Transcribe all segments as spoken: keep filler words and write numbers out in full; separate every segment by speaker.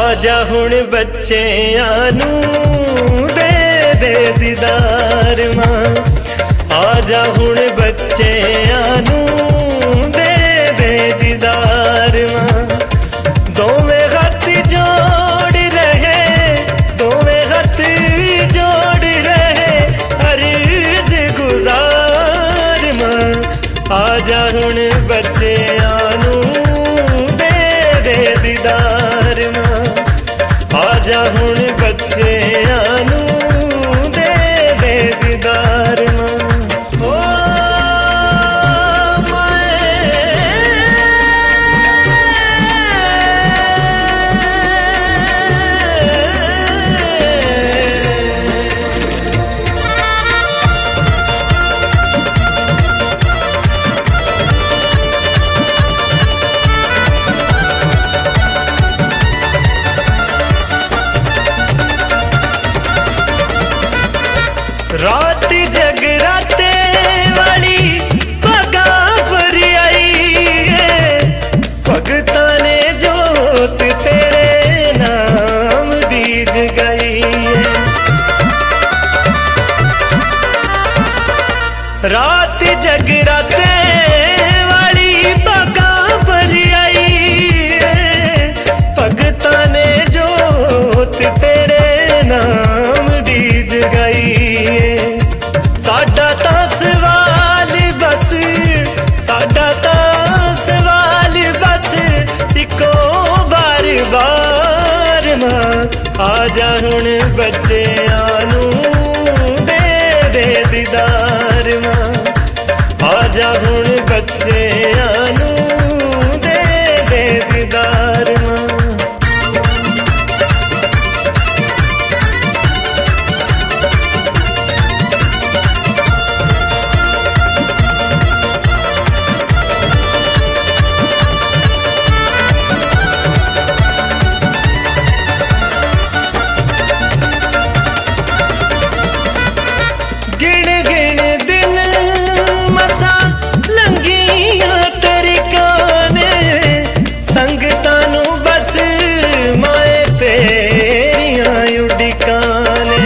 Speaker 1: आजा हुण बच्चेआं नूं दे दे दीदार मां, आजा हुण बच्चेआं नूं दे दे दीदार मां। दोवें हथ जोड़ रहे, दोवें हथ जोड़ रहे अर्ज गुजार मां, आजा हुण बच्चेआं नूं दे दे दीदार मां, आजा हुण बच्चेआं नूं दे दे दीदार मां। रात जगराते वाली पगा पर आई है, भगतां ने जोत तेरे नाम दीज गई है। रात जगराते वाली पगा पर आई है, भगतां ने जोत तेरे नाम दीज गई। साडा तां सवाल बस, साडा तां सवाल बस इको बार बार मां, आजा हुण बच्चेआं नूं दे दे दीदार मां, आजा हुण बच्चेआं नूं दे दे दीदार मां। गिण गिण दिन मसा लंघियां तरीकां ने, संगतां नूं बस माए तेरियां उडिकां ने।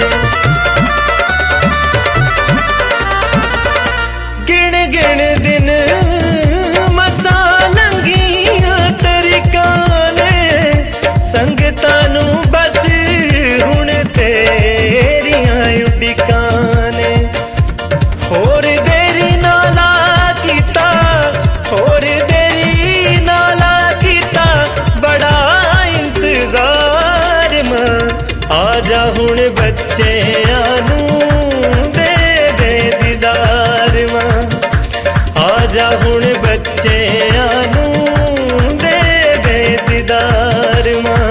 Speaker 1: गिण गिण दिन मसा लंघियां तरीकां ने, संगतां नूं बस हुण तेरियां उडिकां ने। होर देरी नाला कीता, होर देरी नाला कीता बड़ा इंतजार मां, आजा हुण बच्चेआं नूं दे दे दीदार मां, आजा हुण बच्चेआं नूं दे दे दीदार मां।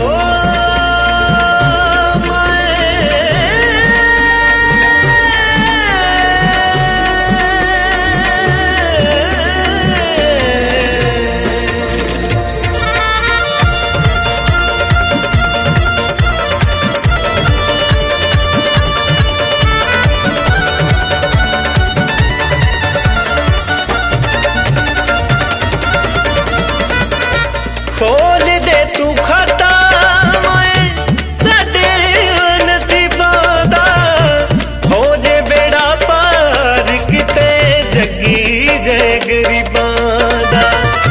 Speaker 1: खोल दे तू खाता मोए साडे नसीबां दा, हो जे बेड़ा पार किते जगी जे गरीबां दा।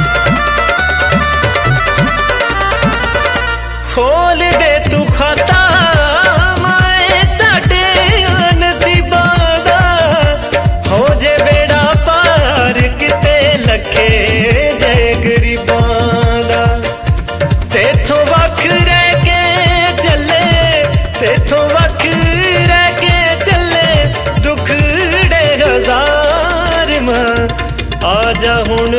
Speaker 1: खोल दे तू खाता मोए साडे नसीबां दा, हो जे बेड़ा पार किते लखे जे गरीबां दा। तेथों वख रह के चले, तेथों वख रह के चले दुखड़े हजार मां, आजा हुण